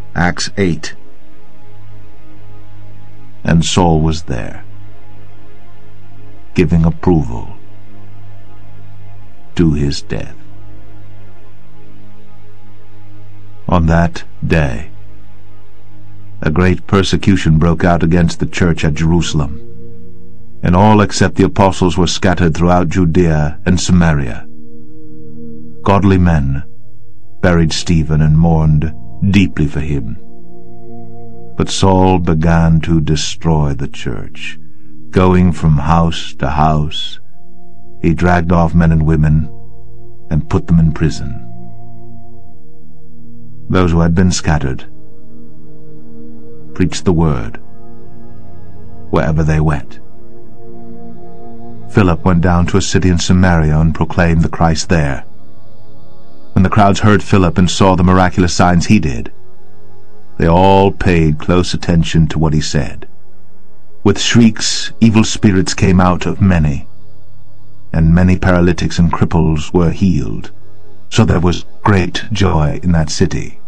Acts 8. And Saul was there, giving approval to his death. On that day, a great persecution broke out against the church at Jerusalem, and all except the apostles were scattered throughout Judea and Samaria. Godly men buried Stephen and mourned deeply for him. But Saul began to destroy the church. Going from house to house, he dragged off men and women and put them in prison. Those who had been scattered preached the word wherever they went. Philip went down to a city in Samaria and proclaimed the Christ there. When the crowds heard Philip and saw the miraculous signs he did, they all paid close attention to what he said. With shrieks, evil spirits came out of many, and many paralytics and cripples were healed. So there was great joy in that city.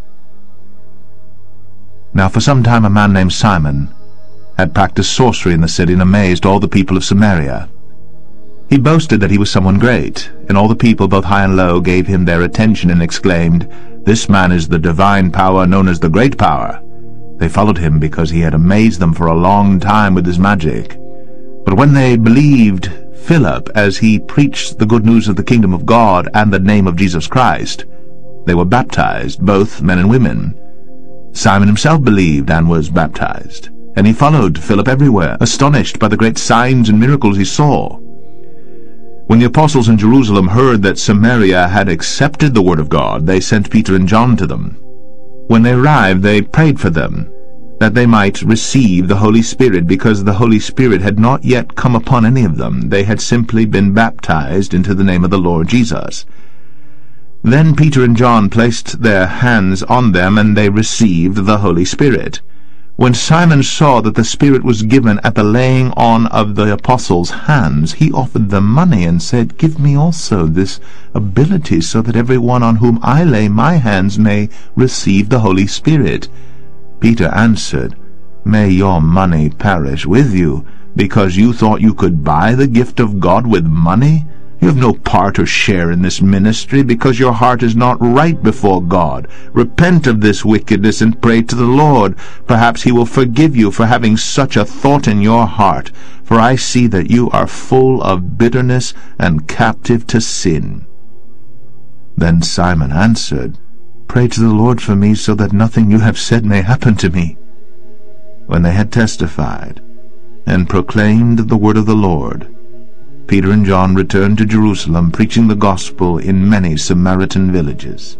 Now for some time a man named Simon had practiced sorcery in the city and amazed all the people of Samaria. He boasted that he was someone great, and all the people, both high and low, gave him their attention and exclaimed, "This man is the divine power known as the Great Power." They followed him because he had amazed them for a long time with his magic. But when they believed Philip as he preached the good news of the kingdom of God and the name of Jesus Christ, they were baptized, both men and women. Simon himself believed and was baptized, and he followed Philip everywhere, astonished by the great signs and miracles he saw. When the apostles in Jerusalem heard that Samaria had accepted the word of God, they sent Peter and John to them. When they arrived, they prayed for them, that they might receive the Holy Spirit, because the Holy Spirit had not yet come upon any of them. They had simply been baptized into the name of the Lord Jesus. Then Peter and John placed their hands on them, and they received the Holy Spirit. When Simon saw that the Spirit was given at the laying on of the apostles' hands, he offered them money and said, "Give me also this ability, so that everyone on whom I lay my hands may receive the Holy Spirit." Peter answered, "May your money perish with you, because you thought you could buy the gift of God with money? You have no part or share in this ministry, because your heart is not right before God. Repent of this wickedness and pray to the Lord. Perhaps he will forgive you for having such a thought in your heart, for I see that you are full of bitterness and captive to sin." Then Simon answered, "Pray to the Lord for me, so that nothing you have said may happen to me." When they had testified and proclaimed the word of the Lord, Peter and John returned to Jerusalem, preaching the gospel in many Samaritan villages.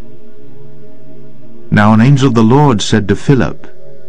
Now an angel of the Lord said to Philip,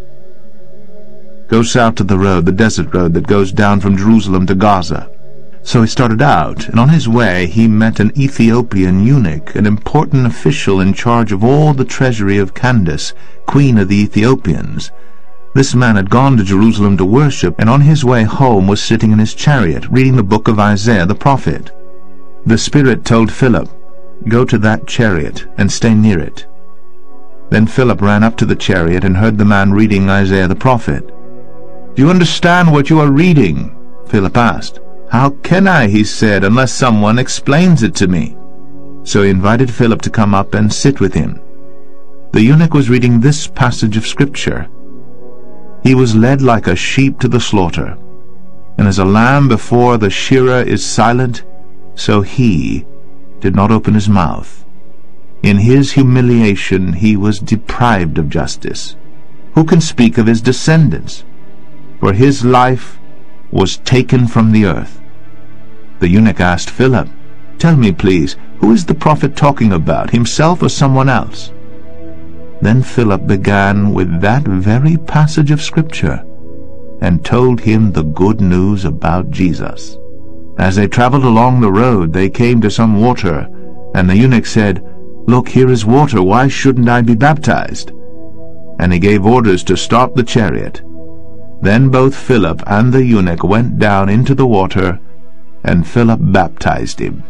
"Go south to the road, the desert road that goes down from Jerusalem to Gaza." So he started out, and on his way he met an Ethiopian eunuch, an important official in charge of all the treasury of Candace, queen of the Ethiopians. This man had gone to Jerusalem to worship, and on his way home was sitting in his chariot, reading the book of Isaiah the prophet. The Spirit told Philip, "Go to that chariot and stay near it." Then Philip ran up to the chariot and heard the man reading Isaiah the prophet. "Do you understand what you are reading?" Philip asked. "How can I," he said, "unless someone explains it to me?" So he invited Philip to come up and sit with him. The eunuch was reading this passage of Scripture. "He was led like a sheep to the slaughter, and as a lamb before the shearer is silent, so he did not open his mouth. In his humiliation he was deprived of justice. Who can speak of his descendants? For his life was taken from the earth." The eunuch asked Philip, "Tell me, please, who is the prophet talking about, himself or someone else?" Then Philip began with that very passage of Scripture and told him the good news about Jesus. As they traveled along the road, they came to some water, and the eunuch said, "Look, here is water. Why shouldn't I be baptized?" And he gave orders to stop the chariot. Then both Philip and the eunuch went down into the water, and Philip baptized him.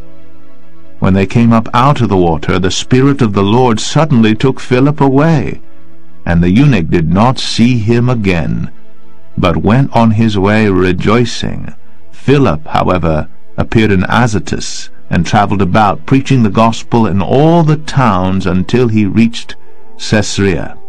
When they came up out of the water, the Spirit of the Lord suddenly took Philip away, and the eunuch did not see him again, but went on his way rejoicing. Philip, however, appeared in Azotus, and travelled about, preaching the gospel in all the towns until he reached Caesarea.